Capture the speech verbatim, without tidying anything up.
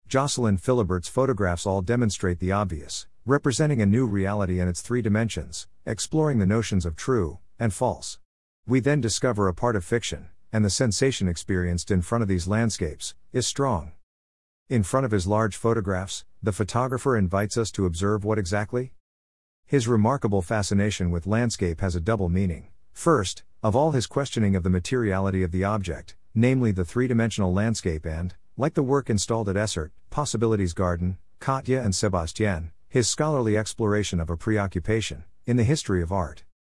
Jocelyn Philibert's photographs all demonstrate the obvious, representing a new reality in its three dimensions, exploring the notions of true and false. We then discover a part of fiction, and the sensation experienced in front of these landscapes is strong. In front of his large photographs, the photographer invites us to observe what exactly? His remarkable fascination with landscape has a double meaning. First, of all his questioning of the materiality of the object, namely the three-dimensional landscape and, like the work installed at Essert, Possibilities Garden, Katja and Sebastian, his scholarly exploration of a preoccupation in the history of art.